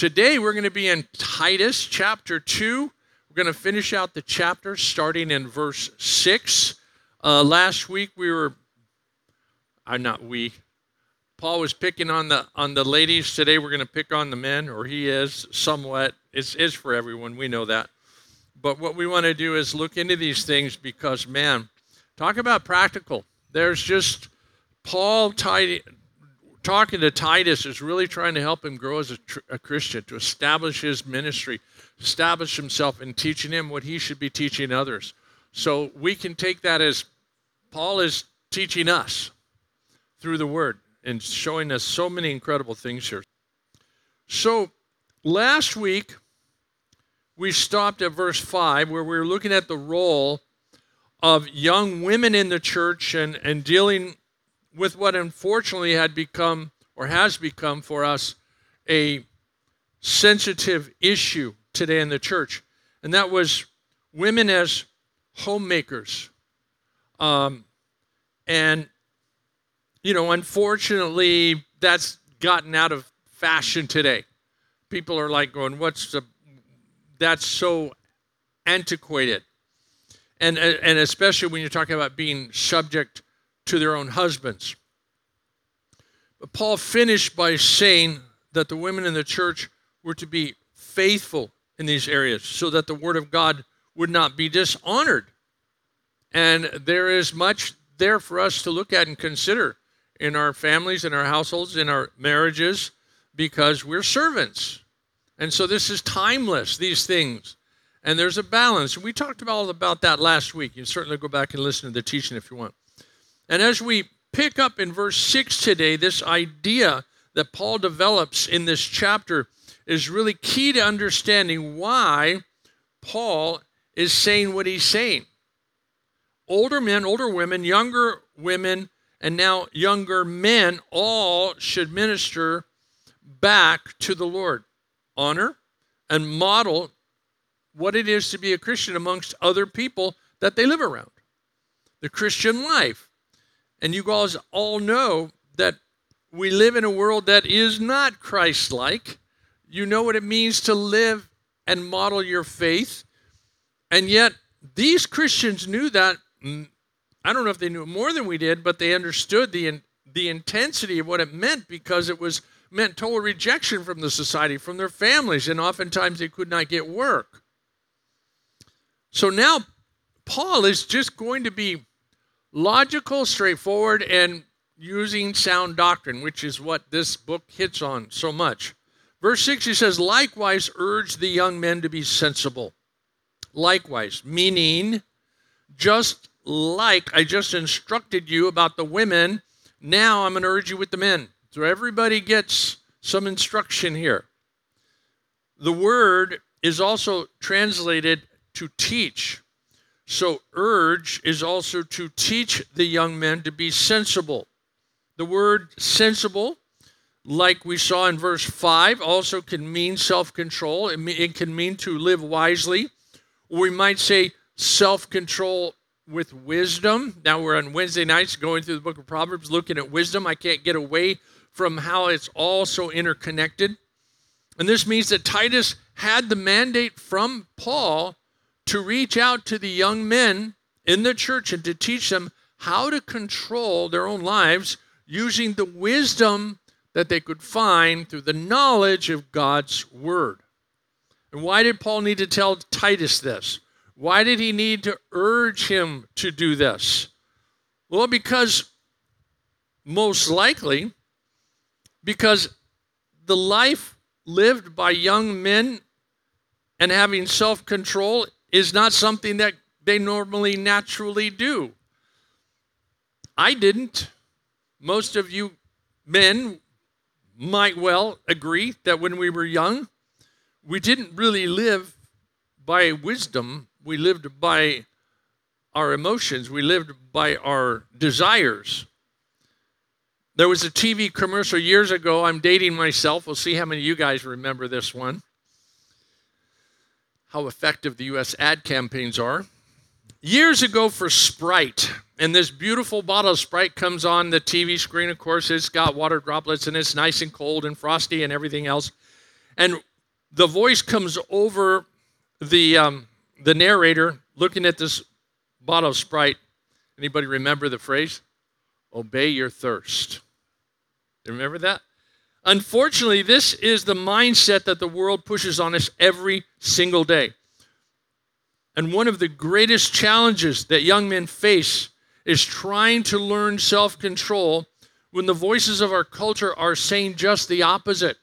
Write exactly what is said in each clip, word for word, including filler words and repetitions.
Today we're going to be in Titus chapter two. We're going to finish out the chapter starting in verse six. Uh, last week we were, uh, not we, Paul was picking on the on the ladies. Today we're going to pick on the men, or he is somewhat. It's, it's for everyone, we know that. But what we want to do is look into these things because, man, talk about practical. There's just Paul Titus, talking to Titus is really trying to help him grow as a, tr- a Christian, to establish his ministry, establish himself, and teaching him what he should be teaching others. So we can take that as Paul is teaching us through the Word and showing us so many incredible things here. So last week, we stopped at verse five, where we were looking at the role of young women in the church and, and dealing with what unfortunately had become, or has become for us, a sensitive issue today in the church. And that was women as homemakers. Um, and, you know, unfortunately, that's gotten out of fashion today. People are like going, what's the, that's so antiquated. And, and especially when you're talking about being subject to their own husbands. But Paul finished by saying that the women in the church were to be faithful in these areas so that the word of God would not be dishonored. And there is much there for us to look at and consider in our families, in our households, in our marriages, because we're servants. And so this is timeless, these things. And there's a balance. We talked about all about that last week. You can certainly go back and listen to the teaching if you want. And as we pick up in verse six today, this idea that Paul develops in this chapter is really key to understanding why Paul is saying what he's saying. Older men, older women, younger women, and now younger men all should minister back to the Lord. Honor and model what it is to be a Christian amongst other people that they live around. The Christian life. And you guys all know that we live in a world that is not Christ-like. You know what it means to live and model your faith. And yet, these Christians knew that. I don't know if they knew it more than we did, but they understood the, the intensity of what it meant, because it was meant total rejection from the society, from their families, and oftentimes they could not get work. So now, Paul is just going to be logical, straightforward, and using sound doctrine, which is what this book hits on so much. Verse six, he says, likewise urge the young men to be sensible. Likewise, meaning just like I just instructed you about the women, now I'm going to urge you with the men. So everybody gets some instruction here. The word is also translated to teach. So urge is also to teach the young men to be sensible. The word sensible, like we saw in verse five, also can mean self-control. It, it can mean to live wisely. Or we might say self-control with wisdom. Now we're on Wednesday nights going through the book of Proverbs, looking at wisdom. I can't get away from how it's all so interconnected. And this means that Titus had the mandate from Paul to reach out to the young men in the church and to teach them how to control their own lives using the wisdom that they could find through the knowledge of God's word. And why did Paul need to tell Titus this? Why did he need to urge him to do this? Well, because most likely, because the life lived by young men and having self-control is not something that they normally naturally do. I didn't. Most of you men might well agree that when we were young, we didn't really live by wisdom. We lived by our emotions. We lived by our desires. There was a T V commercial years ago. I'm dating myself. We'll see how many of you guys remember this one. How effective the U S ad campaigns are. Years ago for Sprite, and this beautiful bottle of Sprite comes on the T V screen. Of course, it's got water droplets, and it's nice and cold and frosty and everything else. And the voice comes over the um, the narrator looking at this bottle of Sprite. Anybody remember the phrase? Obey your thirst. You remember that? Unfortunately, this is the mindset that the world pushes on us every single day. And one of the greatest challenges that young men face is trying to learn self-control when the voices of our culture are saying just the opposite.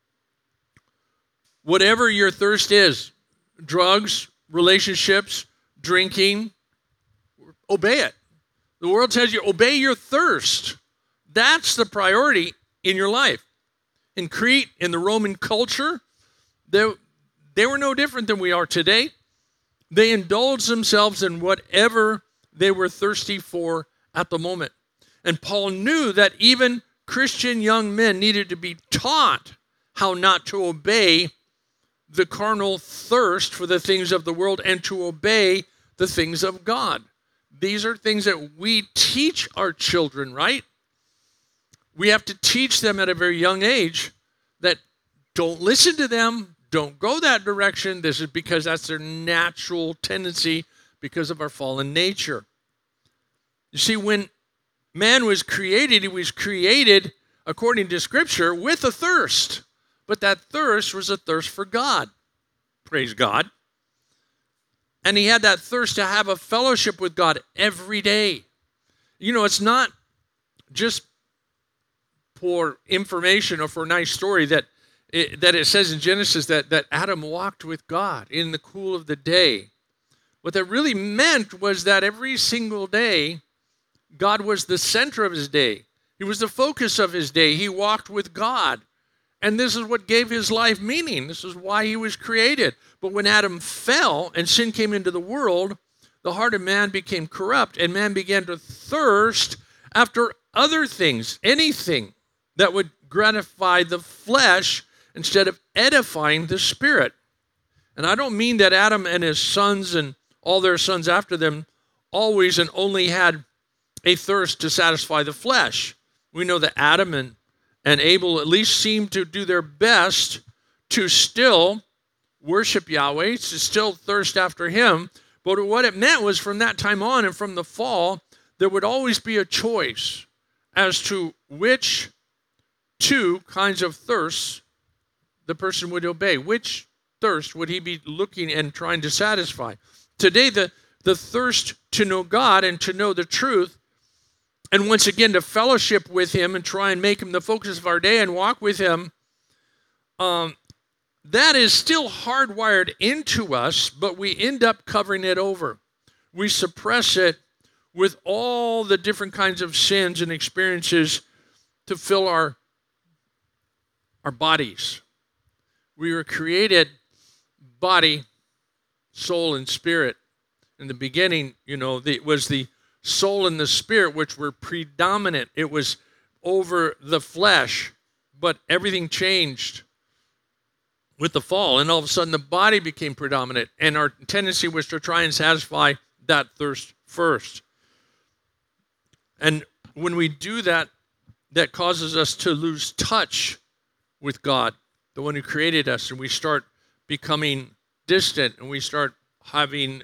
Whatever your thirst is, drugs, relationships, drinking, obey it. The world tells you, obey your thirst. That's the priority in your life. In Crete, in the Roman culture, they, they were no different than we are today. They indulged themselves in whatever they were thirsty for at the moment. And Paul knew that even Christian young men needed to be taught how not to obey the carnal thirst for the things of the world and to obey the things of God. These are things that we teach our children, right? We have to teach them at a very young age that don't listen to them, don't go that direction. This is because that's their natural tendency because of our fallen nature. You see, when man was created, he was created, according to Scripture, with a thirst. But that thirst was a thirst for God. Praise God. And he had that thirst to have a fellowship with God every day. You know, it's not just for information or for a nice story that it, that it says in Genesis that, that Adam walked with God in the cool of the day. What that really meant was that every single day, God was the center of his day. He was the focus of his day. He walked with God. And this is what gave his life meaning. This is why he was created. But when Adam fell and sin came into the world, the heart of man became corrupt, and man began to thirst after other things, anything that would gratify the flesh instead of edifying the spirit. And I don't mean that Adam and his sons and all their sons after them always and only had a thirst to satisfy the flesh. We know that Adam and, and Abel at least seemed to do their best to still worship Yahweh, to still thirst after him. But what it meant was from that time on and from the fall, there would always be a choice as to which two kinds of thirsts the person would obey. Which thirst would he be looking and trying to satisfy? Today, the, the thirst to know God and to know the truth, and once again to fellowship with him and try and make him the focus of our day and walk with him, um, that is still hardwired into us, but we end up covering it over. We suppress it with all the different kinds of sins and experiences to fill our, our bodies. We were created body, soul, and spirit. In the beginning, you know, the, it was the soul and the spirit which were predominant. It was over the flesh, but everything changed with the fall, and all of a sudden the body became predominant, and our tendency was to try and satisfy that thirst first. And when we do that, that causes us to lose touch with God, the one who created us, and we start becoming distant, and we start having,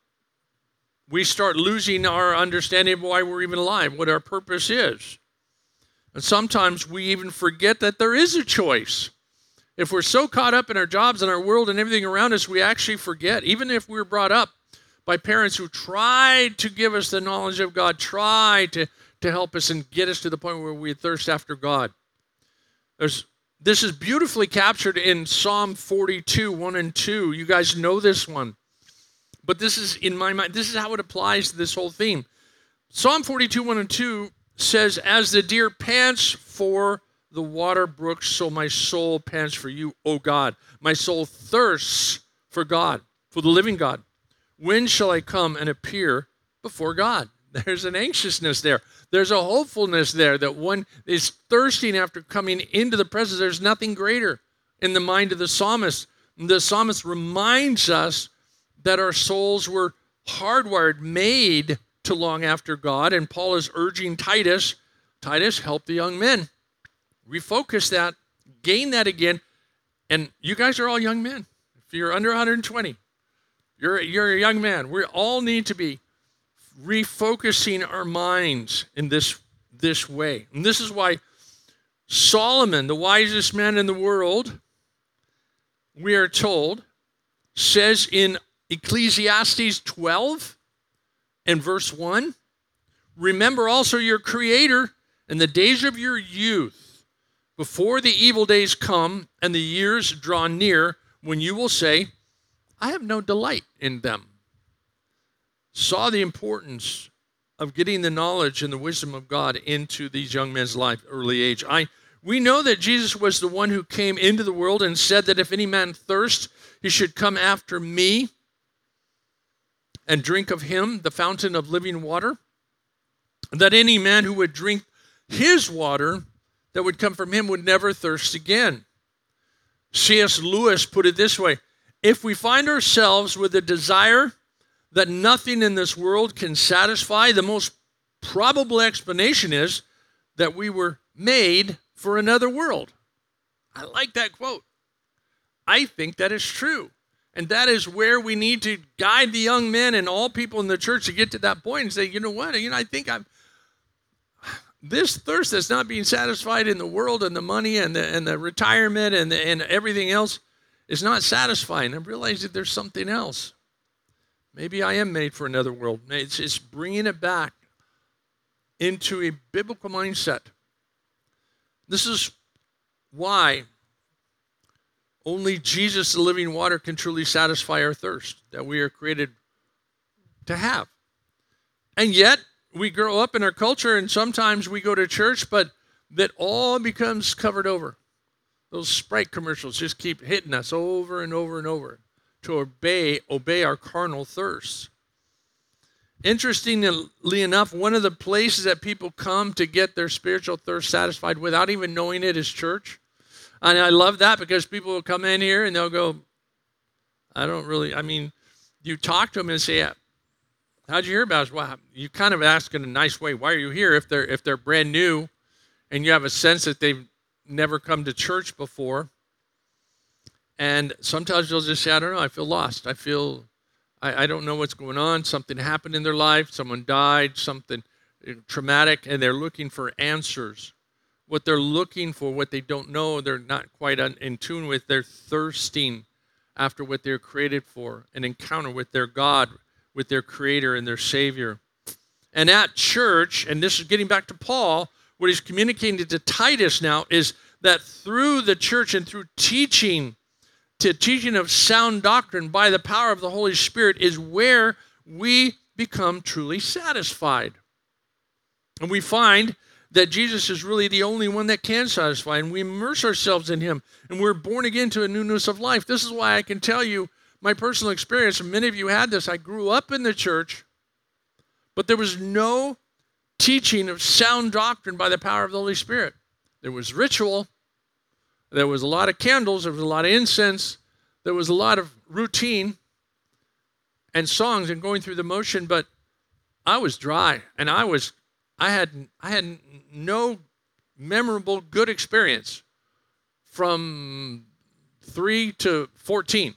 we start losing our understanding of why we're even alive, what our purpose is. And sometimes we even forget that there is a choice. If we're so caught up in our jobs and our world and everything around us, we actually forget, even if we were brought up by parents who tried to give us the knowledge of God, tried to, to help us and get us to the point where we thirst after God. There's, this is beautifully captured in Psalm forty-two, one and two. You guys know this one. But this is, in my mind, this is how it applies to this whole theme. Psalm forty-two, one and two says, "As the deer pants for the water brooks, so my soul pants for you, O God. My soul thirsts for God, for the living God. When shall I come and appear before God?" There's an anxiousness there. There's a hopefulness there that one is thirsting after coming into the presence. There's nothing greater in the mind of the psalmist. The psalmist reminds us that our souls were hardwired, made to long after God. And Paul is urging Titus, Titus, help the young men. Refocus that, gain that again, And you guys are all young men. If you're under one hundred twenty, you're, you're a young man. We all need to be refocusing our minds in this, this way. And this is why Solomon, the wisest man in the world, we are told, says in Ecclesiastes twelve and verse one, remember also your Creator in the days of your youth, before the evil days come and the years draw near, when you will say, I have no delight in them. Saw the importance of getting the knowledge and the wisdom of God into these young men's life, early age. I we know that Jesus was the one who came into the world and said that if any man thirst, he should come after me and drink of him, the fountain of living water. That any man who would drink his water that would come from him would never thirst again. C S Lewis put it this way: if we find ourselves with a desire that nothing in this world can satisfy, the most probable explanation is that we were made for another world. I like that quote. I think that is true. And that is where we need to guide the young men and all people in the church to get to that point and say, you know what, you know, I think I'm, this thirst that's not being satisfied in the world and the money and the, and the retirement and, the, and everything else is not satisfying. I realize that there's something else. Maybe I am made for another world. It's, it's bringing it back into a biblical mindset. This is why only Jesus, the living water, can truly satisfy our thirst that we are created to have. And yet, we grow up in our culture, and sometimes we go to church, but that all becomes covered over. Those Sprite commercials just keep hitting us over and over and over to obey, obey our carnal thirsts. Interestingly enough, one of the places that people come to get their spiritual thirst satisfied without even knowing it is church. And I love that because people will come in here and they'll go, I don't really, I mean, you talk to them and say, how'd you hear about us? Well, you kind of ask in a nice way, why are you here? If they're, if they're brand new and you have a sense that they've never come to church before. And sometimes they'll just say, I don't know, I feel lost. I feel I, I don't know what's going on. Something happened in their life. Someone died, something traumatic, and they're looking for answers. What they're looking for, what they don't know, they're not quite in tune with. They're thirsting after what they're created for, an encounter with their God, with their Creator and their Savior. And at church, and this is getting back to Paul, what he's communicating to Titus now is that through the church and through teaching, to teaching of sound doctrine by the power of the Holy Spirit is where we become truly satisfied. And we find that Jesus is really the only one that can satisfy, and we immerse ourselves in him, and we're born again to a newness of life. This is why I can tell you my personal experience, and many of you had this. I grew up in the church, but there was no teaching of sound doctrine by the power of the Holy Spirit. There was ritual. There was a lot of candles. There was a lot of incense. There was a lot of routine and songs and going through the motion, but I was dry, and I was, I had, I had no memorable good experience from three to fourteen.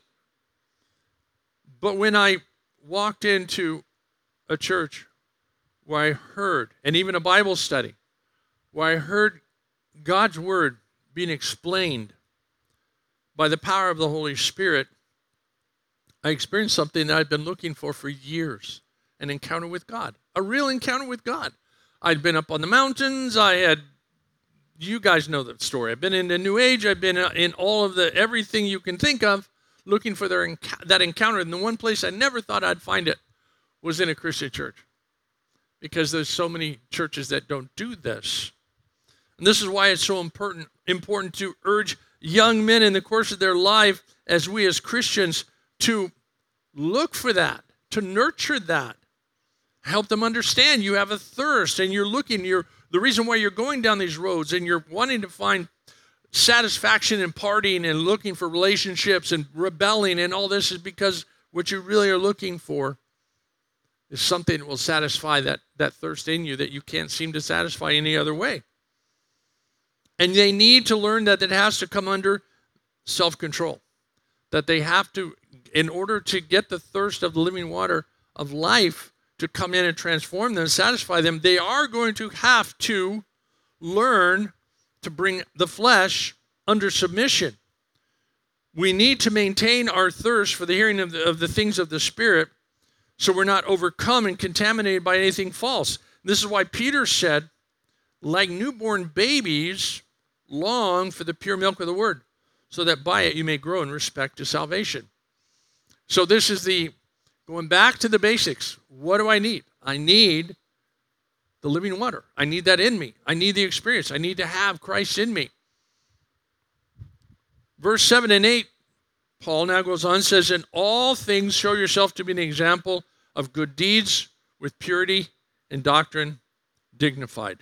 But when I walked into a church where I heard, and even a Bible study, where I heard God's word being explained by the power of the Holy Spirit, I experienced something that I'd been looking for for years, an encounter with God, a real encounter with God. I'd been up on the mountains. I had, you guys know that story. I've been in the New Age. I've been in all of the, everything you can think of, looking for their, that encounter. And the one place I never thought I'd find it was in a Christian church, because there's so many churches that don't do this. And this is why it's so important, important to urge young men in the course of their life, as we as Christians, to look for that, to nurture that, help them understand you have a thirst and you're looking, you're the reason why you're going down these roads and you're wanting to find satisfaction in partying and looking for relationships and rebelling and all this is because what you really are looking for is something that will satisfy that, that thirst in you that you can't seem to satisfy any other way. And they need to learn that it has to come under self-control. That they have to, in order to get the thirst of the living water of life to come in and transform them, satisfy them, they are going to have to learn to bring the flesh under submission. We need to maintain our thirst for the hearing of the, of the things of the Spirit, so we're not overcome and contaminated by anything false. This is why Peter said, like newborn babies, long for the pure milk of the word, so that by it you may grow in respect to salvation. So this is the, going back to the basics. What do I need? I need the living water. I need that in me. I need the experience. I need to have Christ in me. Verse seven and eight, Paul now goes on and says, in all things show yourself to be an example of good deeds with purity and doctrine dignified.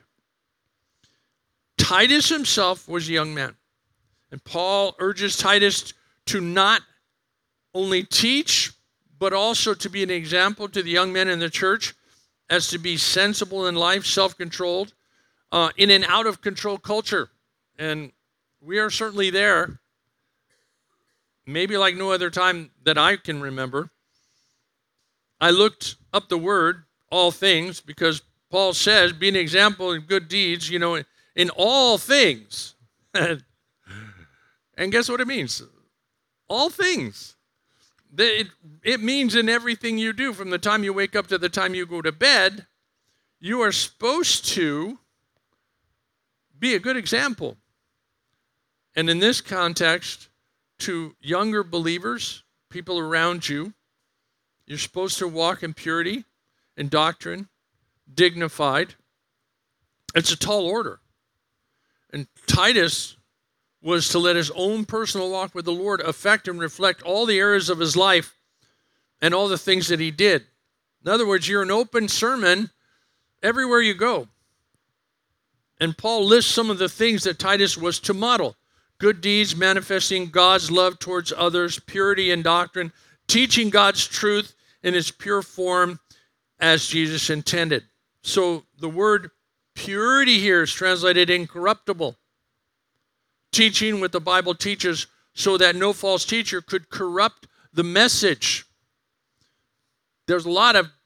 Titus himself was a young man. And Paul urges Titus to not only teach, but also to be an example to the young men in the church as to be sensible in life, self-controlled, uh, in an out-of-control culture. And we are certainly there, maybe like no other time that I can remember. I looked up the word, all things, because Paul says, be an example in good deeds, you know, in, in all things. And guess what it means? All things. It, it means in everything you do, from the time you wake up to the time you go to bed, you are supposed to be a good example. And in this context, to younger believers, people around you, you're supposed to walk in purity, in doctrine, dignified. It's a tall order. And Titus was to let his own personal walk with the Lord affect and reflect all the areas of his life and all the things that he did. In other words, you're an open sermon everywhere you go. And Paul lists some of the things that Titus was to model. Good deeds, manifesting God's love towards others, purity in doctrine, teaching God's truth in its pure form as Jesus intended. So the word purity here is translated incorruptible. Teaching what the Bible teaches so that no false teacher could corrupt the message. There's a lot of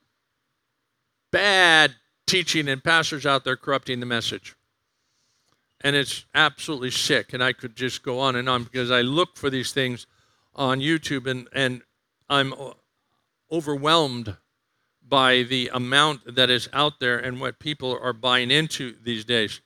bad teaching and pastors out there corrupting the message. And it's absolutely sick. And I could just go on and on because I look for these things on YouTube and, and I'm overwhelmed by the amount that is out there and what people are buying into these days.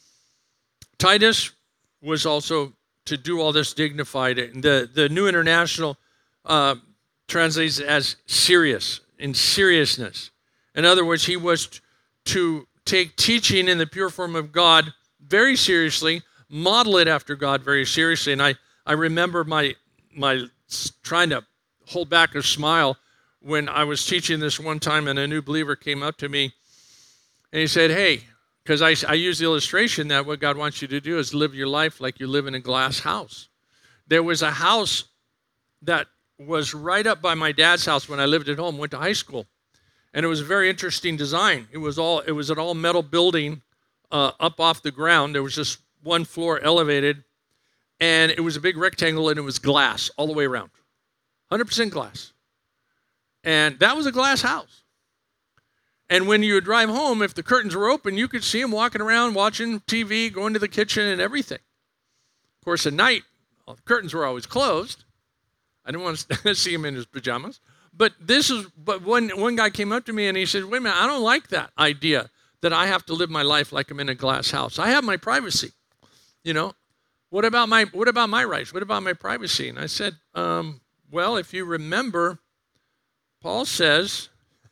Titus was also to do all this dignified. The, the New International uh, translates it as serious, in seriousness. In other words, he was t- to take teaching in the pure form of God very seriously, model it after God very seriously. And I, I remember my my trying to hold back a smile when I was teaching this one time and a new believer came up to me and he said, hey, because I, I use the illustration that what God wants you to do is live your life like you live in a glass house. There was a house that was right up by my dad's house when I lived at home, went to high school. And it was a very interesting design. It was all it was an all metal building uh, up off the ground. There was just one floor elevated. And it was a big rectangle and it was glass all the way around. one hundred percent glass. And that was a glass house. And when you would drive home, if the curtains were open, you could see him walking around, watching T V, going to the kitchen and everything. Of course, at night, all the curtains were always closed. I didn't want to see him in his pajamas. But this is, but one, one guy came up to me and he said, wait a minute, I don't like that idea that I have to live my life like I'm in a glass house. I have my privacy. You know, what about my, what about my rights? What about my privacy? And I said, um, well, if you remember, Paul says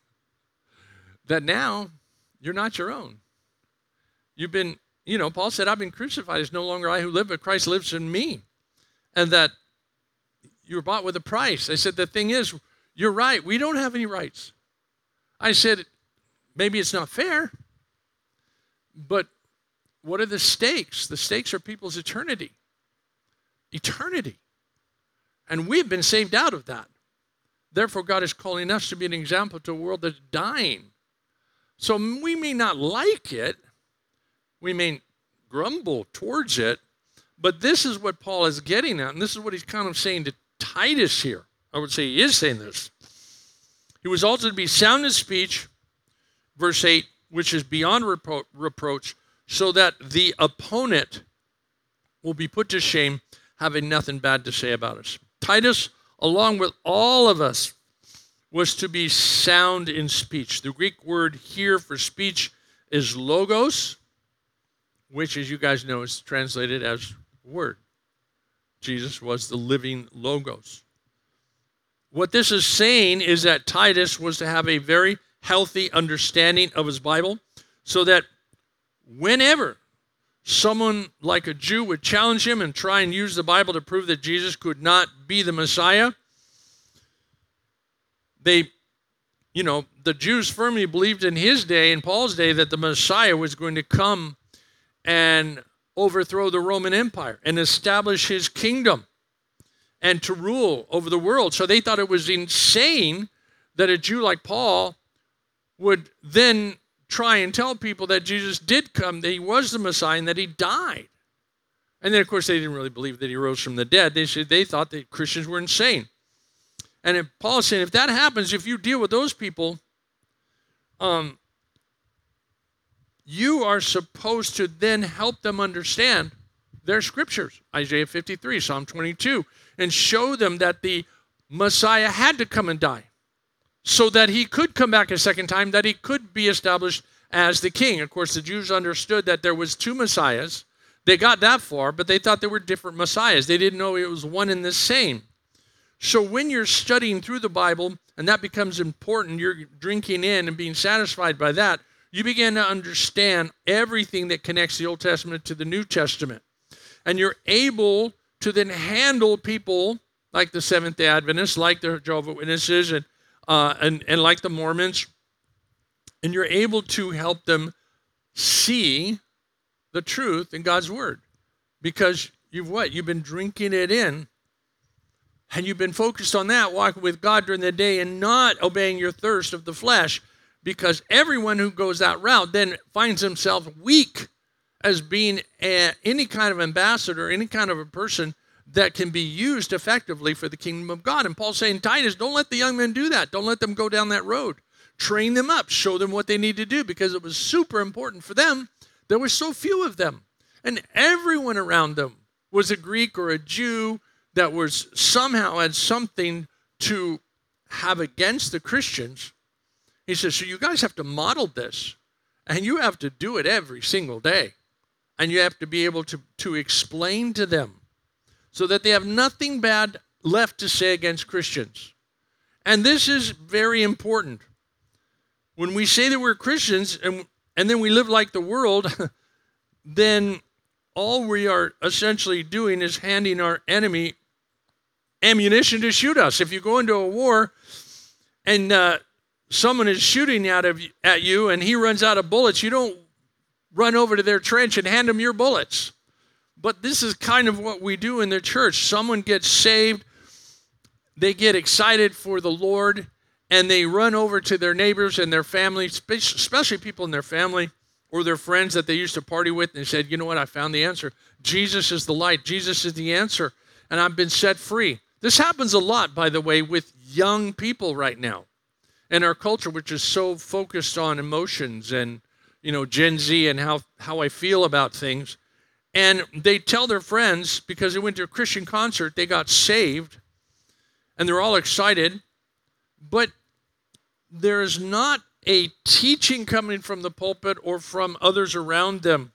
that now you're not your own. You've been, you know, Paul said, I've been crucified. It's no longer I who live, but Christ lives in me. And that you were bought with a price. I said, the thing is, you're right. We don't have any rights. I said, maybe it's not fair, but what are the stakes? The stakes are people's eternity. Eternity. And we've been saved out of that. Therefore, God is calling us to be an example to a world that's dying. So we may not like it. We may grumble towards it, But this is what Paul is getting at, and this is what he's kind of saying to Titus here. I would say he is saying this. He was also to be sound in speech, verse eight, which is beyond repro- reproach, so that the opponent will be put to shame, having nothing bad to say about us. Titus, along with all of us, was to be sound in speech. The Greek word here for speech is logos, which, as you guys know, is translated as word. Jesus was the living logos. What this is saying is that Titus was to have a very healthy understanding of his Bible, so that whenever someone like a Jew would challenge him and try and use the Bible to prove that Jesus could not be the Messiah, they, you know, the Jews firmly believed in his day, in Paul's day, that the Messiah was going to come and overthrow the Roman Empire and establish his kingdom and to rule over the world. So they thought it was insane that a Jew like Paul would then try and tell people that Jesus did come, that he was the Messiah, and that he died. And then, of course, they didn't really believe that he rose from the dead. They said they thought that Christians were insane. And if Paul is saying, if that happens, if you deal with those people, um, you are supposed to then help them understand their scriptures, Isaiah fifty-three, Psalm twenty-two, and show them that the Messiah had to come and die so that he could come back a second time, that he could be established as the king. Of course, the Jews understood that there was two Messiahs. They got that far, but they thought there were different Messiahs. They didn't know it was one and the same. So when you're studying through the Bible, and that becomes important, you're drinking in and being satisfied by that, you begin to understand everything that connects the Old Testament to the New Testament. And you're able to then handle people like the Seventh-day Adventists, like the Jehovah's Witnesses, and, uh, and, and like the Mormons. And you're able to help them see the truth in God's Word. Because you've what? You've been drinking it in. And you've been focused on that, walking with God during the day and not obeying your thirst of the flesh. Because everyone who goes that route then finds himself weak as being a, any kind of ambassador, any kind of a person that can be used effectively for the kingdom of God. And Paul's saying, Titus, don't let the young men do that. Don't let them go down that road. Train them up. Show them what they need to do, because it was super important for them. There were so few of them. And everyone around them was a Greek or a Jew that was somehow had something to have against the Christians. He says, so you guys have to model this, and you have to do it every single day. And you have to be able to, to explain to them so that they have nothing bad left to say against Christians. And this is very important. When we say that we're Christians and, and then we live like the world, then all we are essentially doing is handing our enemy ammunition to shoot us. If you go into a war and uh, someone is shooting out of at you and he runs out of bullets, you don't run over to their trench and hand them your bullets. But this is kind of what we do in the church. Someone gets saved, they get excited for the Lord, and they run over to their neighbors and their family, especially people in their family or their friends that they used to party with, and they said, you know what, I found the answer. Jesus is the light. Jesus is the answer, and I've been set free. This happens a lot, by the way, with young people right now in our culture, which is so focused on emotions and, you know, Gen Z and how, how I feel about things. And they tell their friends, because they went to a Christian concert, they got saved, and they're all excited, but there's not a teaching coming from the pulpit or from others around them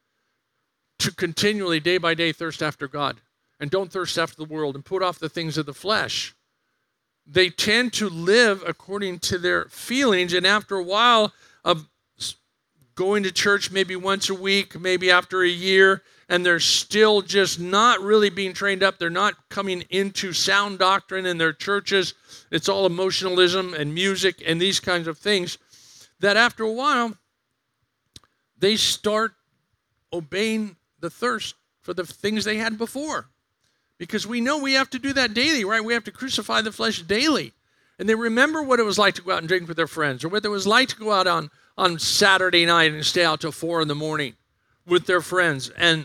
to continually, day by day, thirst after God. And don't thirst after the world and put off the things of the flesh. They tend to live according to their feelings, and after a while of going to church maybe once a week, maybe after a year, and they're still just not really being trained up. They're not coming into sound doctrine in their churches. It's all emotionalism and music and these kinds of things, that after a while, they start obeying the thirst for the things they had before. Because we know we have to do that daily, right? We have to crucify the flesh daily. And they remember what it was like to go out and drink with their friends, or what it was like to go out on, on Saturday night and stay out till four in the morning with their friends. And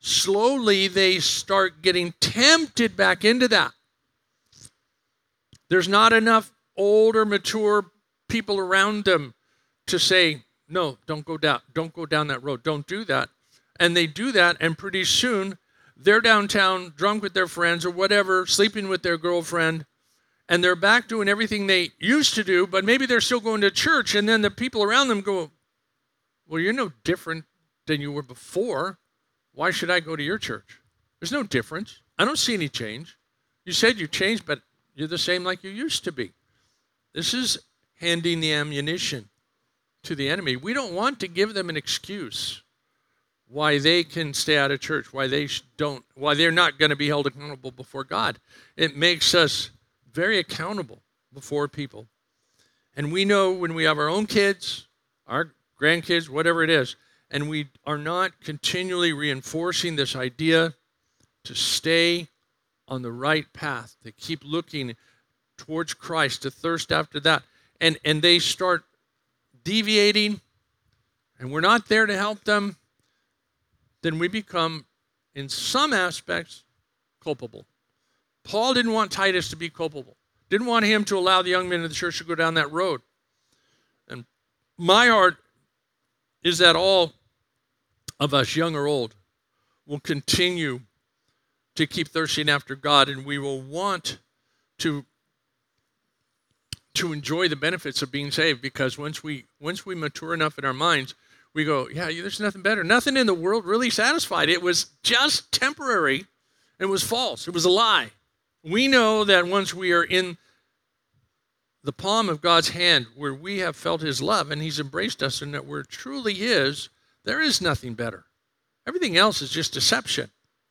slowly they start getting tempted back into that. There's not enough older, mature people around them to say, no, don't go down, don't go down that road, don't do that. And they do that, and pretty soon they're downtown, drunk with their friends or whatever, sleeping with their girlfriend, and they're back doing everything they used to do, but maybe they're still going to church, and then the people around them go, well, you're no different than you were before. Why should I go to your church? There's no difference. I don't see any change. You said you changed, but you're the same like you used to be. This is handing the ammunition to the enemy. We don't want to give them an excuse why they can stay out of church, why they don't, why they're not going to be held accountable before God. It makes us very accountable before people. And we know when we have our own kids, our grandkids, whatever it is, and we are not continually reinforcing this idea to stay on the right path, to keep looking towards Christ, to thirst after that, and, and they start deviating, and we're not there to help them, then we become, in some aspects, culpable. Paul didn't want Titus to be culpable. Didn't want him to allow the young men of the church to go down that road. And my heart is that all of us, young or old, will continue to keep thirsting after God, and we will want to, to enjoy the benefits of being saved, because once we once we mature enough in our minds, we go, yeah, there's nothing better. Nothing in the world really satisfied. It was just temporary. It was false. It was a lie. We know that once we are in the palm of God's hand, where we have felt his love and he's embraced us and that we're truly his, there is nothing better. Everything else is just deception.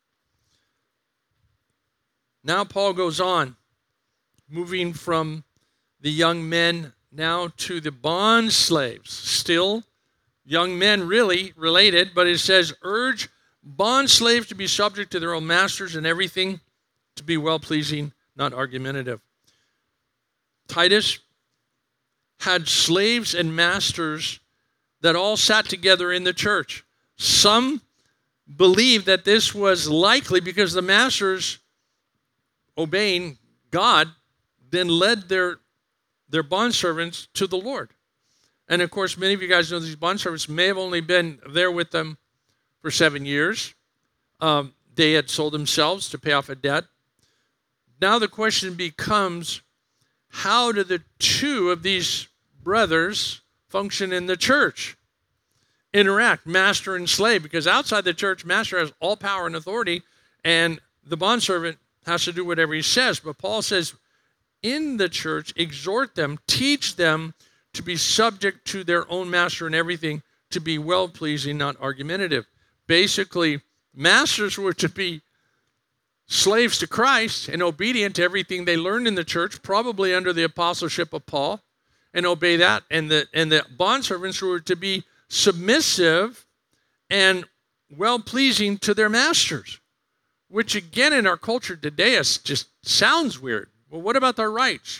Now Paul goes on, moving from the young men now to the bond slaves. Still, young men really related, but it says, urge bond slaves to be subject to their own masters and everything, to be well-pleasing, not argumentative. Titus had slaves and masters that all sat together in the church. Some believed that this was likely because the masters, obeying God, then led their, their bondservants to the Lord. And of course, many of you guys know these bondservants may have only been there with them for seven years. Um, they had sold themselves to pay off a debt. Now the question becomes, how do the two of these brothers function in the church? Interact, master and slave, because outside the church, master has all power and authority, and the bondservant has to do whatever he says. But Paul says, in the church, exhort them, teach them to be subject to their own master and everything, to be well-pleasing, not argumentative. Basically, masters were to be slaves to Christ and obedient to everything they learned in the church, probably under the apostleship of Paul, and obey that. And the, and the bondservants were to be submissive and well-pleasing to their masters, which again in our culture today is just sounds weird. Well, what about their rights?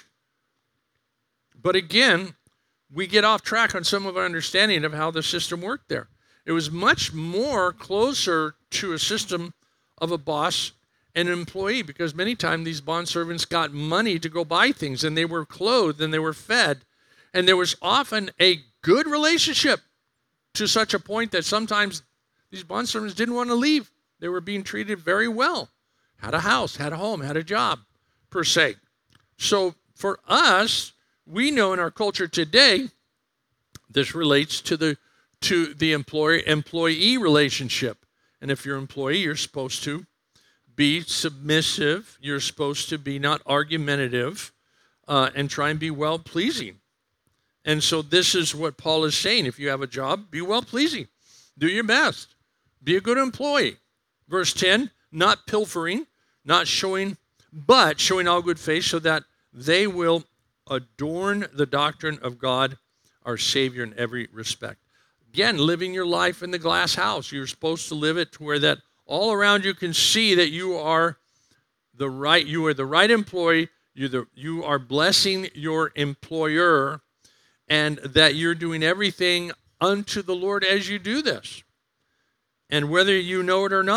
But again, we get off track on some of our understanding of how the system worked there. It was much more closer to a system of a boss and an employee, because many times these bondservants got money to go buy things, and they were clothed and they were fed, and there was often a good relationship to such a point that sometimes these bondservants didn't want to leave. They were being treated very well, had a house, had a home, had a job, per se. So for us, we know in our culture today, this relates to the to the employer-employee relationship. And if you're an employee, you're supposed to be submissive. You're supposed to be not argumentative, uh, and try and be well-pleasing. And so this is what Paul is saying. If you have a job, be well-pleasing. Do your best. Be a good employee. Verse ten, not pilfering, not showing, but showing all good faith, so that they will adorn the doctrine of God, our Savior, in every respect. Again, living your life in the glass house. You're supposed to live it to where that all around you can see that you are the right, you are the right employee, you're the, you are blessing your employer, and that you're doing everything unto the Lord as you do this. And whether you know it or not,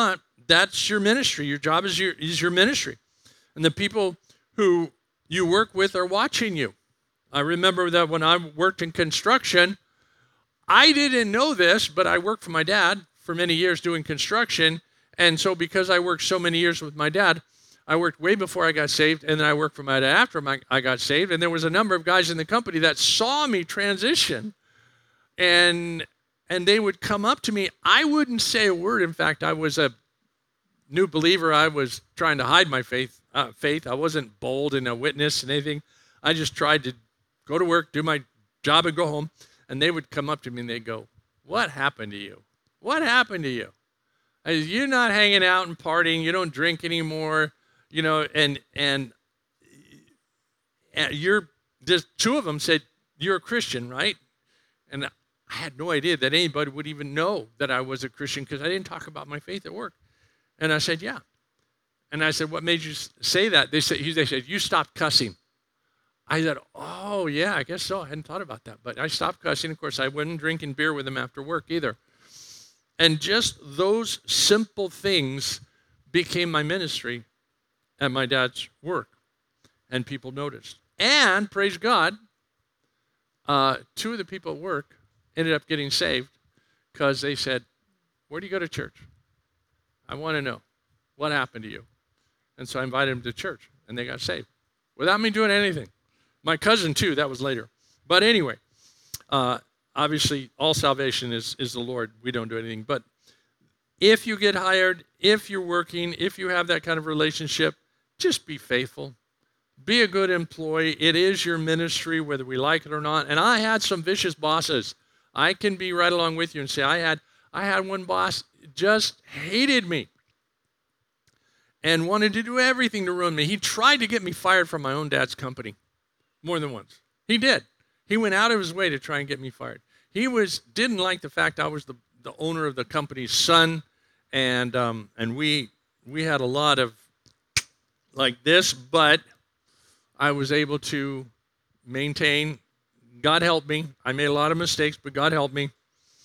that's your ministry. Your job is your, is your ministry. And the people who you work with are watching you. I remember that when I worked in construction, I didn't know this, but I worked for my dad for many years doing construction. And so because I worked so many years with my dad, I worked way before I got saved, and then I worked for my dad after my, I got saved. And there was a number of guys in the company that saw me transition, and and they would come up to me. I wouldn't say a word. In fact, I was a new believer. I was trying to hide my faith. Uh, faith. I wasn't bold in a witness and anything. I just tried to go to work, do my job, and go home. And they would come up to me and they'd go, "What happened to you? What happened to you? You're not hanging out and partying. You don't drink anymore." You know, and, and and you're, just two of them said, "You're a Christian, right?" And I had no idea that anybody would even know that I was a Christian because I didn't talk about my faith at work. And I said, "Yeah." And I said, "What made you say that?" They said, they said, "You stopped cussing." I said, "Oh, yeah, I guess so. I hadn't thought about that." But I stopped cussing. Of course, I wasn't drinking beer with them after work either. And just those simple things became my ministry at my dad's work, and people noticed. And praise God, uh, two of the people at work ended up getting saved because they said, "Where do you go to church? I want to know what happened to you." And so I invited them to church, and they got saved without me doing anything. My cousin too, that was later. But anyway, uh, obviously all salvation is, is the Lord. We don't do anything. But if you get hired, if you're working, if you have that kind of relationship, just be faithful. Be a good employee. It is your ministry, whether we like it or not. And I had some vicious bosses. I can be right along with you and say I had I had one boss just hated me and wanted to do everything to ruin me. He tried to get me fired from my own dad's company more than once. He did. He went out of his way to try and get me fired. He was didn't like the fact I was the, the owner of the company's son, and um, and we we had a lot of like this, but I was able to maintain. God helped me. I made a lot of mistakes, but God helped me.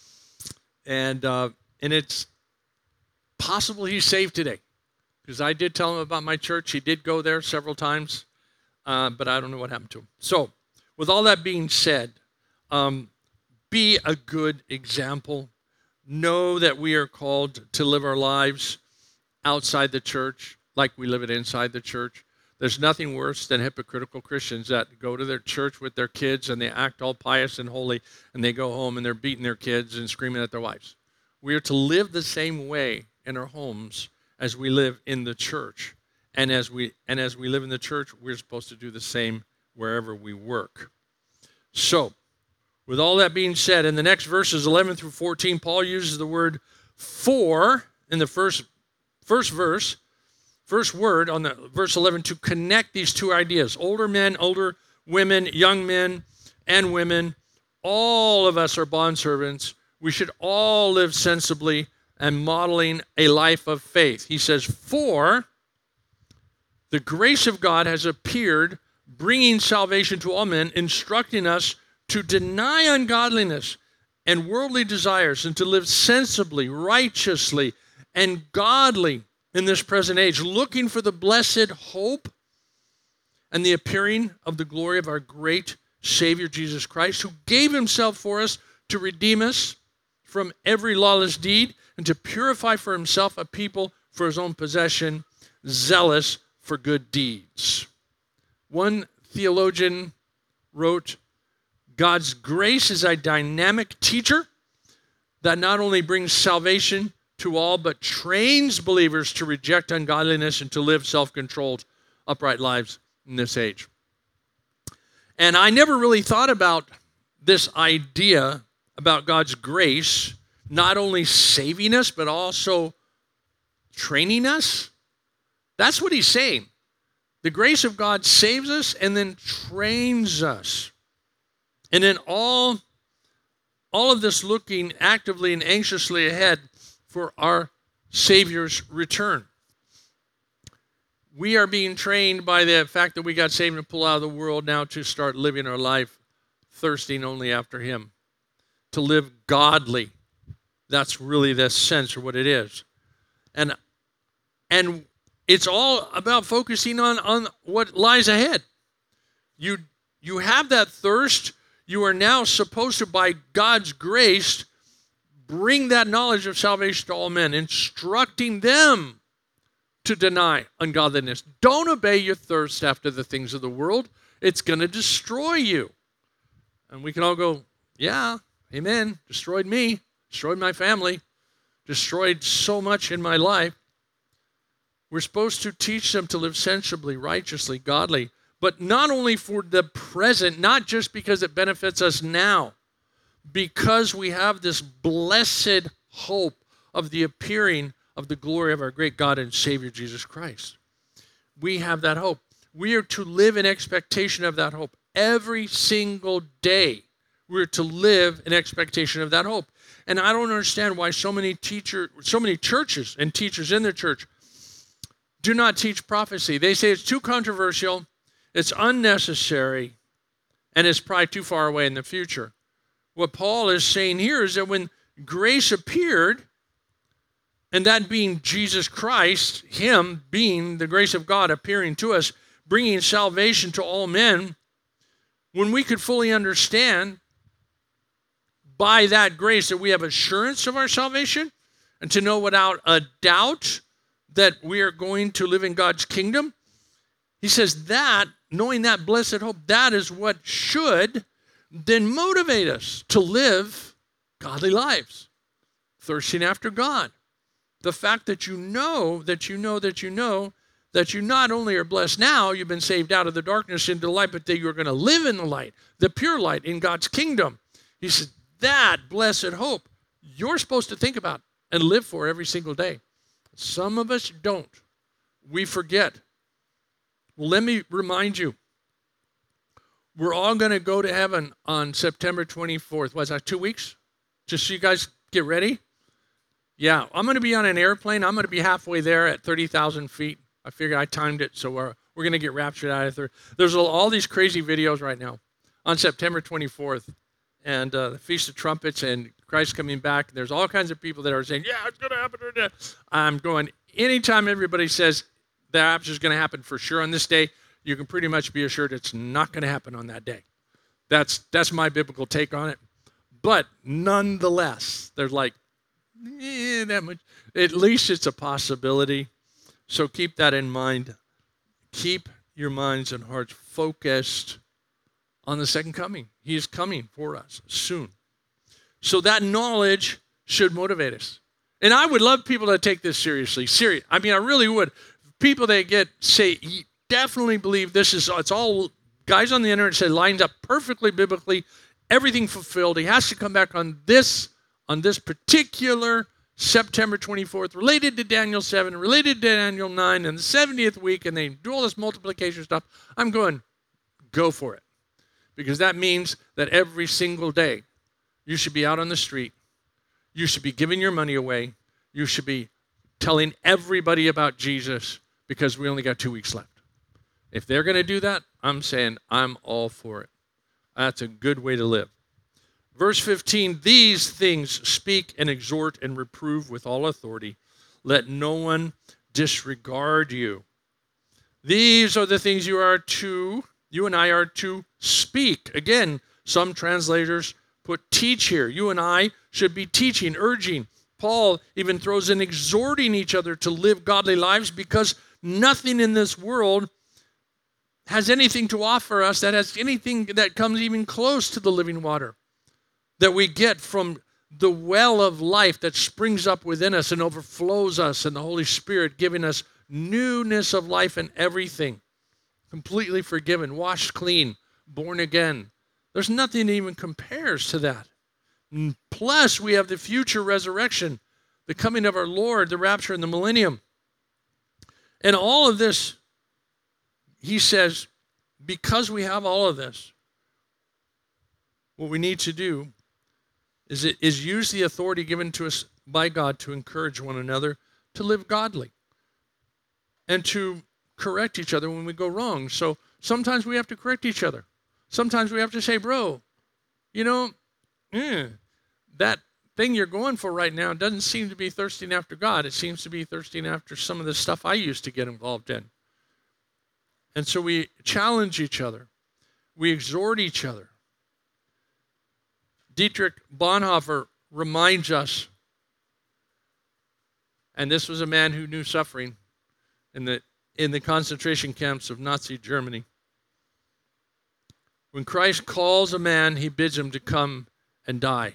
And uh, and it's possible he's saved today, because I did tell him about my church. He did go there several times, uh, but I don't know what happened to him. So with all that being said, um, be a good example. Know that we are called to live our lives outside the church like we live it inside the church. There's nothing worse than hypocritical Christians that go to their church with their kids and they act all pious and holy, and they go home and they're beating their kids and screaming at their wives. We are to live the same way in our homes as we live in the church. And as we and as we live in the church, we're supposed to do the same wherever we work. So, with all that being said, in the next verses eleven through fourteen, Paul uses the word "for" in the first first verse. First word on the verse eleven to connect these two ideas. Older men, older women, young men and women, all of us are bondservants. We should all live sensibly and modeling a life of faith. He says, "For the grace of God has appeared, bringing salvation to all men, instructing us to deny ungodliness and worldly desires and to live sensibly, righteously, and godly in this present age, looking for the blessed hope and the appearing of the glory of our great Savior Jesus Christ, who gave himself for us to redeem us from every lawless deed and to purify for himself a people for his own possession, zealous for good deeds." One theologian wrote, "God's grace is a dynamic teacher that not only brings salvation to all, but trains believers to reject ungodliness and to live self-controlled, upright lives in this age." And I never really thought about this idea about God's grace not only saving us, but also training us. That's what he's saying. The grace of God saves us and then trains us. And then all, all of this looking actively and anxiously ahead for our Savior's return. We are being trained by the fact that we got saved and pulled out of the world now to start living our life thirsting only after him, to live godly. That's really the sense of what it is. And And it's all about focusing on, on what lies ahead. You, you have that thirst. You are now supposed to, by God's grace, bring that knowledge of salvation to all men, instructing them to deny ungodliness. Don't obey your thirst after the things of the world. It's going to destroy you. And we can all go, yeah, amen. Destroyed me, destroyed my family, destroyed so much in my life. We're supposed to teach them to live sensibly, righteously, godly, but not only for the present, not just because it benefits us now, because we have this blessed hope of the appearing of the glory of our great God and Savior Jesus Christ. We have that hope. We are to live in expectation of that hope. Every single day, we're to live in expectation of that hope. And I don't understand why so many teacher, so many churches and teachers in their church do not teach prophecy. They say it's too controversial, it's unnecessary, and it's probably too far away in the future. What Paul is saying here is that when grace appeared, and that being Jesus Christ, him being the grace of God appearing to us, bringing salvation to all men, when we could fully understand by that grace that we have assurance of our salvation, and to know without a doubt that we are going to live in God's kingdom, he says that, knowing that blessed hope, that is what should then motivate us to live godly lives, thirsting after God. The fact that you know, that you know, that you know, that you not only are blessed now, you've been saved out of the darkness into the light, but that you're going to live in the light, the pure light in God's kingdom. He said, that blessed hope, you're supposed to think about and live for every single day. Some of us don't. We forget. Well, let me remind you, we're all going to go to heaven on September twenty-fourth. What's that, two weeks? Just so you guys get ready? Yeah, I'm going to be on an airplane. I'm going to be halfway there at thirty thousand feet. I figure I timed it, so we're, we're going to get raptured out of there. There's all these crazy videos right now on September twenty-fourth, and uh, the Feast of Trumpets and Christ coming back. There's all kinds of people that are saying, yeah, it's going to happen. I'm going, anytime everybody says the rapture is going to happen for sure on this day, you can pretty much be assured it's not going to happen on that day. That's that's my biblical take on it. But nonetheless, there's like, eh, that much. At least it's a possibility. So keep that in mind. Keep your minds and hearts focused on the second coming. He is coming for us soon. So that knowledge should motivate us. And I would love people to take this seriously. Serious. I mean, I really would. People that get, say, definitely believe this is, it's all, guys on the internet say lines up perfectly biblically, everything fulfilled. He has to come back on this, on this particular September twenty-fourth, related to Daniel seven, related to Daniel nine, and the seventieth week, and they do all this multiplication stuff. I'm going, go for it. Because that means that every single day, you should be out on the street. You should be giving your money away. You should be telling everybody about Jesus, because we only got two weeks left. If they're going to do that, I'm saying I'm all for it. That's a good way to live. Verse fifteen, these things speak and exhort and reprove with all authority. Let no one disregard you. These are the things you are to, you and I are to speak. Again, some translators put teach here. You and I should be teaching, urging. Paul even throws in exhorting each other to live godly lives, because nothing in this world has anything to offer us that has anything that comes even close to the living water that we get from the well of life that springs up within us and overflows us, and the Holy Spirit giving us newness of life and everything. Completely forgiven, washed clean, born again. There's nothing that even compares to that. Plus, we have the future resurrection, the coming of our Lord, the rapture, and the millennium. And all of this, he says, because we have all of this, what we need to do is, it, is use the authority given to us by God to encourage one another to live godly and to correct each other when we go wrong. So sometimes we have to correct each other. Sometimes we have to say, bro, you know, mm, that thing you're going for right now doesn't seem to be thirsting after God. It seems to be thirsting after some of the stuff I used to get involved in. And so we challenge each other. We exhort each other. Dietrich Bonhoeffer reminds us, and this was a man who knew suffering in the, in the concentration camps of Nazi Germany. When Christ calls a man, he bids him to come and die.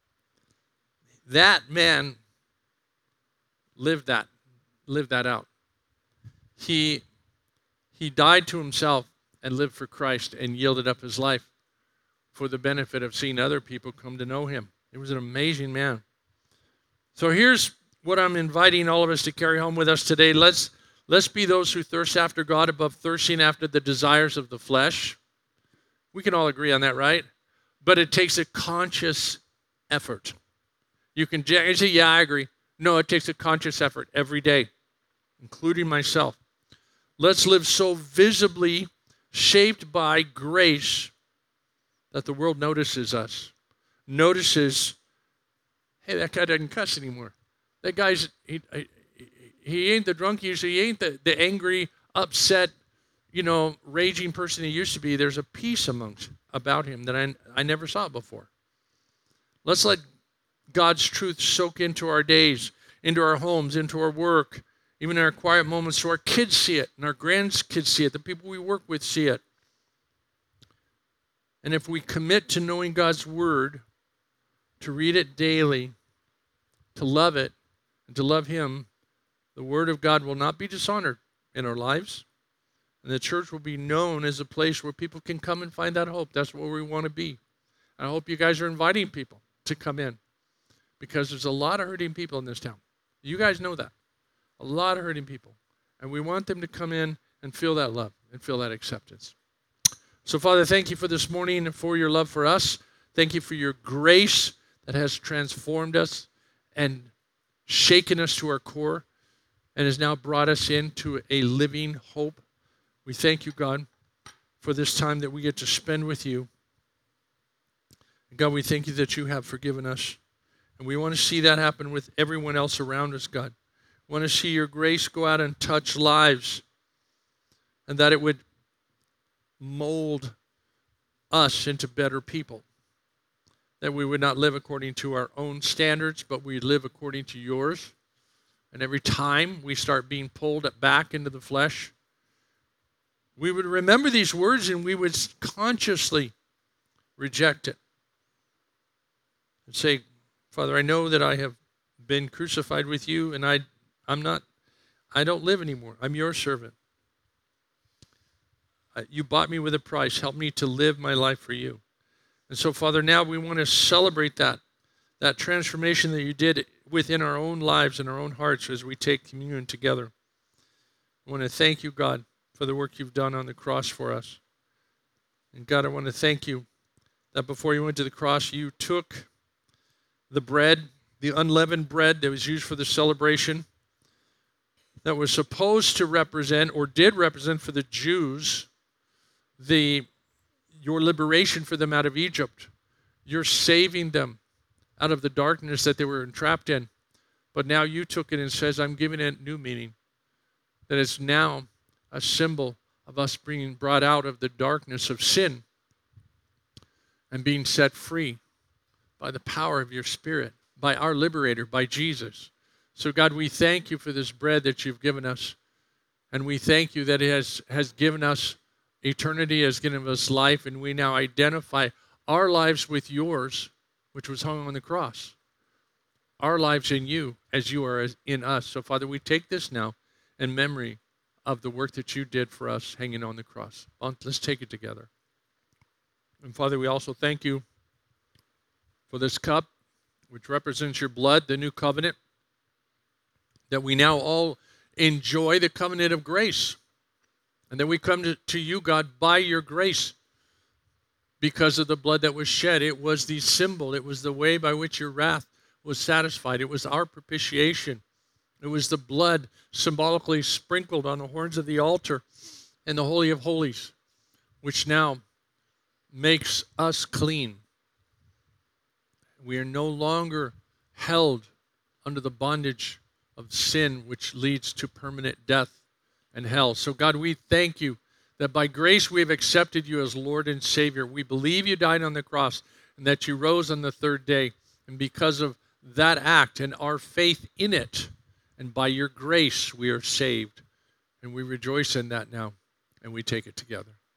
That man lived that, lived that out. He, he died to himself and lived for Christ and yielded up his life for the benefit of seeing other people come to know him. He was an amazing man. So here's what I'm inviting all of us to carry home with us today. Let's, let's be those who thirst after God above thirsting after the desires of the flesh. We can all agree on that, right? But it takes a conscious effort. You can say, yeah, I agree. No, it takes a conscious effort every day, including myself. Let's live so visibly shaped by grace that the world notices us. Notices, hey, that guy doesn't cuss anymore. That guy's, he, he ain't the drunk usually. He ain't the, the angry, upset, you know, raging person he used to be. There's a peace amongst about him that I, I never saw before. Let's let God's truth soak into our days, into our homes, into our work, even in our quiet moments, so our kids see it, and our grandkids see it, the people we work with see it. And if we commit to knowing God's word, to read it daily, to love it, and to love him, the word of God will not be dishonored in our lives. And the church will be known as a place where people can come and find that hope. That's where we want to be. I hope you guys are inviting people to come in, because there's a lot of hurting people in this town. You guys know that. A lot of hurting people. And we want them to come in and feel that love and feel that acceptance. So, Father, thank you for this morning and for your love for us. Thank you for your grace that has transformed us and shaken us to our core and has now brought us into a living hope. We thank you, God, for this time that we get to spend with you. God, we thank you that you have forgiven us. And we want to see that happen with everyone else around us, God. We want to see your grace go out and touch lives, and that it would mold us into better people. That we would not live according to our own standards, but we live according to yours. And every time we start being pulled back into the flesh, we would remember these words and we would consciously reject it. And say, Father, I know that I have been crucified with you, and I, I'm not, I don't live anymore. I'm your servant. Uh, you bought me with a price. Help me to live my life for you. And so, Father, now we want to celebrate that, that transformation that you did within our own lives and our own hearts as we take communion together. I want to thank you, God, for the work you've done on the cross for us. And God, I want to thank you that before you went to the cross, you took the bread, the unleavened bread that was used for the celebration, that was supposed to represent, or did represent for the Jews, the your liberation for them out of Egypt. You're saving them out of the darkness that they were entrapped in. But now you took it and says, I'm giving it new meaning. That it's now a symbol of us being brought out of the darkness of sin and being set free by the power of your Spirit, by our liberator, by Jesus. So God, we thank you for this bread that you've given us. And we thank you that it has, has given us eternity, has given us life, and we now identify our lives with yours, which was hung on the cross. Our lives in you as you are in us. So Father, we take this now in memory of the work that you did for us hanging on the cross. Let's take it together. And Father, we also thank you for this cup, which represents your blood, the new covenant, that we now all enjoy the covenant of grace. And that we come to, to you, God, by your grace because of the blood that was shed. It was the symbol. It was the way by which your wrath was satisfied. It was our propitiation. It was the blood symbolically sprinkled on the horns of the altar in the Holy of Holies, which now makes us clean. We are no longer held under the bondage of sin, which leads to permanent death and hell. So God, we thank you that by grace we have accepted you as Lord and Savior. We believe you died on the cross and that you rose on the third day. And because of that act and our faith in it, and by your grace we are saved. And we rejoice in that now, and we take it together.